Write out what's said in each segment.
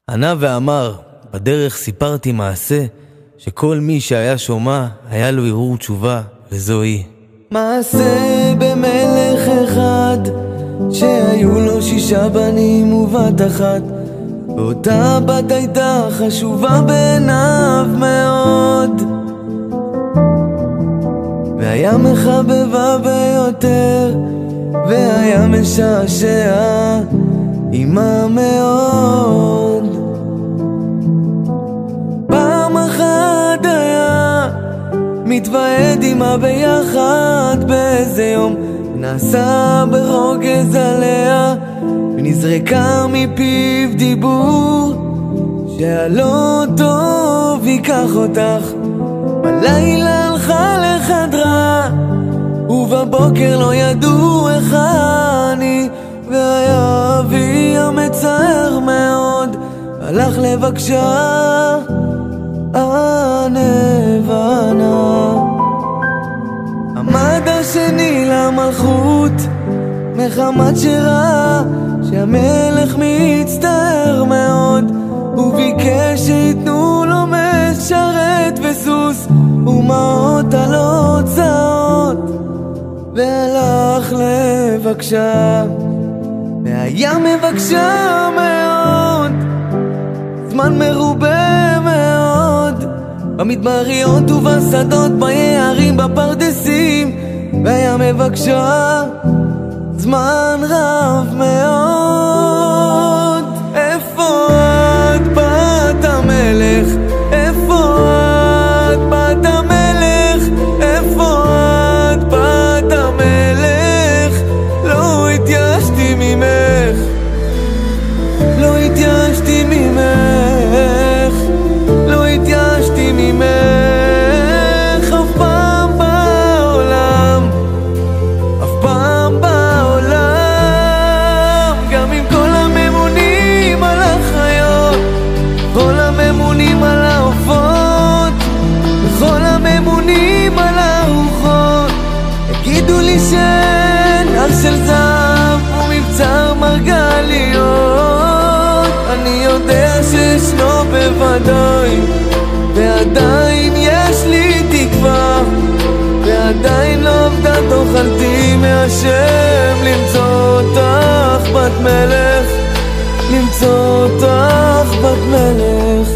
ענה ואמר, בדרך סיפרתי מעשה, שכל מי שהיה שומע היה לו הרהור תשובה, וזוהי. מעשה במלך אחד, שהיו לו 6 בנים ובת אחת, ואותה בת הייתה חשובה בעיניו מאוד, והיה מחבבה ביותר, והיה משעשע עמה מאוד. פעם אחת היה מתוועד עמה ביחד באיזה יום, נסע ברוגז עליה, ונזרקה מפיו דיבור, שהלא טוב ייקח אותך. בלילה הלכה לחדרה, ובבוקר לא ידעו איך אני, והיה אבי המצער מאוד, הלך לבקשה הנבנה. עמד השני למלכות מחמת שראה שהמלך מצטער מאוד, וביקש שיתנו לו משרת וסוס ומעות על הוצאות, והלך לבקשה, והיה מבקשה מאוד, זמן מרובה מאוד, במדבריות ובשדות, ביערים, בפרדסים, והיה מבקשה זמן רב מאוד. איפה את בת המלך? איפה את בת המלך? איפה את בת המלך? לא התייאשתי ממך, לא התייאשתי ממך, לא התייאשתי ממך אף פעם בעולם, אף פעם בעולם. גם עם כל הממונים על החיות, כל הממונים על העופות, וכל הממונים על הרוחות, יגידו לי שאין הר של זהב ומבצר מרגליות. אני יודע שישנו בוודאי, ועדיין יש לי תקווה, ועדיין לא עבדה תאכלתי מהשם, למצוא אותך בת מלך, למצוא אותך בת מלך.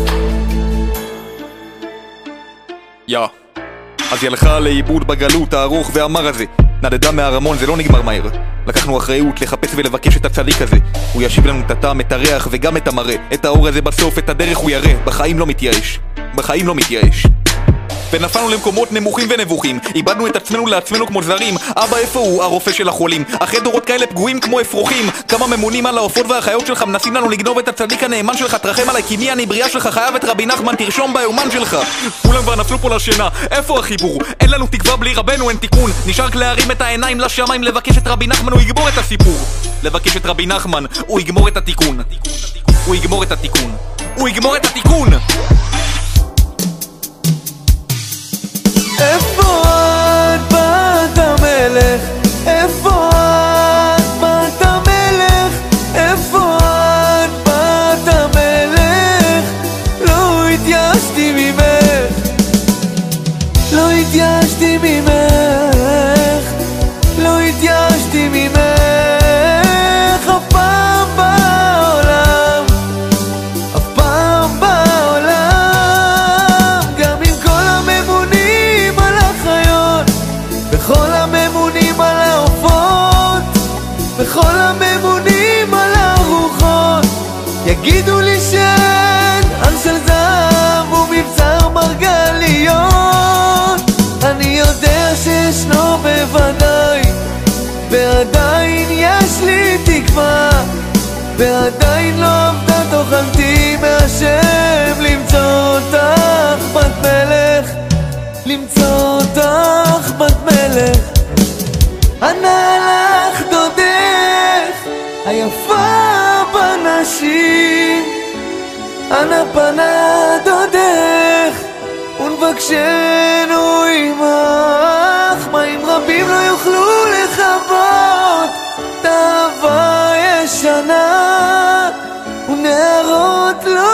אז היא הלכה לאיבוד בגלות הארוך והמר הזה, נדדה מהרמון, זה לא נגמר מהר. לקחנו אחריות לחפש ולבקש את הצדיק הזה, הוא ישיב לנו את הטעם, את הריח וגם את המראה, את האור הזה בסוף, את הדרך הוא יראה. בחיים לא מתייאש, בחיים לא מתייאש. ונפלנו למקומות נמוכים ונבוכים, איבדנו את עצמנו לעצמנו כמו זרים. אבא איפה הוא? הרופא של החולים. אחרי דורות כאלה פגועים כמו אפרוחים, כמה ממונים על העופות והחיות שלך מנסים לנו לגנוב את הצדיק הנאמן שלך. תרחם עליי כי מי אני? בריאה שלך, חייב את רבי נחמן, תרשום ביומן שלך. כולם כבר נפלו פה לשינה, איפה החיבור? אין לנו תקווה בלי רבנו, אין תיקון. נשאר רק להרים את העיניים לשמיים, לבקש את רבי נחמן, הוא יגמור את הסיפור. לבקש את רבי נחמן, הוא יגמור את התיקון, הוא יגמור את התיקון, הוא יגמור את התיקון. איפה את בת המלך? איפה את בת המלך? איפה את בת המלך? לא התייאשתי ממך, לא התייאשתי ממך, לא התייאשתי ממך אף פעם בעולם, אף פעם בעולם. גם עם כל הממונים על החיות, וכל הממונים על העופות, וכל הממונים על הרוחות, יגידו לי שאין הר של זהב ומבצר מרגליות. אני יודע שישנו בוודאי, ועדיין יש לי תקווה, ועדיין לא עבדה תאכלתי מהשם, למצוא אותך בת מלך, למצוא אותך בת מלך. ענה לך דודך היפה בנשים, אנה פנה דודך ונבקשנו עמך, מים רבים לא יוכלו לכבות תאווה ישנה, ונערות לא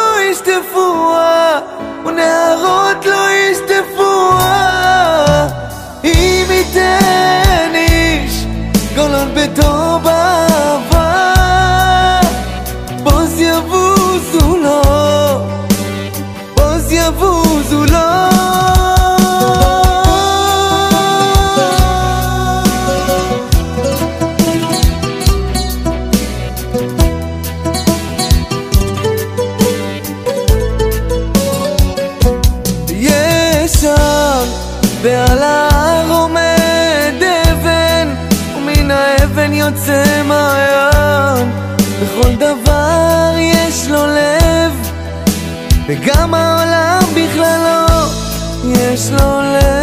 יש לו לב, וגם העולם בכלל לא יש לו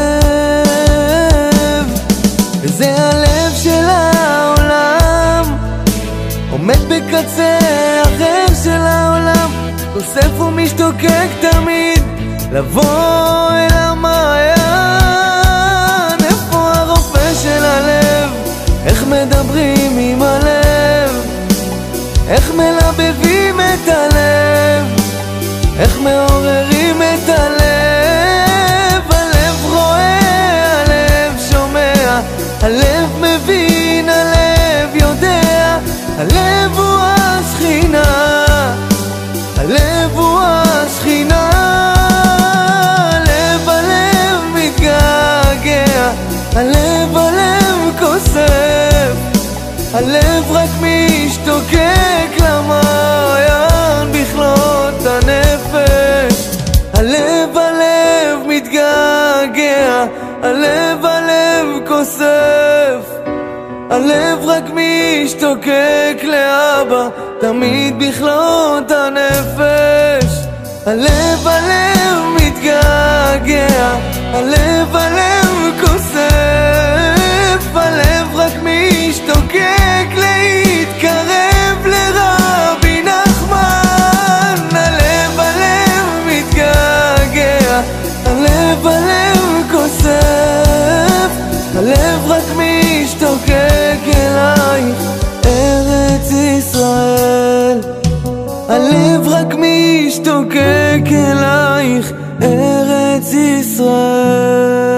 לב. וזה הלב של העולם, עומד בקצה אחר של העולם, כוסף ומשתוקק תמיד לבוא אל המעיין. איפה הרופא של הלב? איך מדברים עם הלב? איך מלבבים את הלב? איך מעוררים את הלב? הלב רואה, הלב שומע, הלב מבין, הלב יודע, הלב הוא השכינה, הלב הוא השכינה. הלב מתגעגע, הלב כוסף, הלב רק משתוקק למעיין בכלות הנפש. הלב מתגעגע, הלב כוסף, הלב רק משתוקק לאבא תמיד בכלות הנפש. הלב מתגעגע, הלב כוסף, הלב רק משתוקק להתקרב לרבי נחמן. הלב מתגעגע, הלב כוסף, הלב רק משתוקק אלייך ארץ ישראל. הלב רק משתוקק אלייך ארץ ישראל.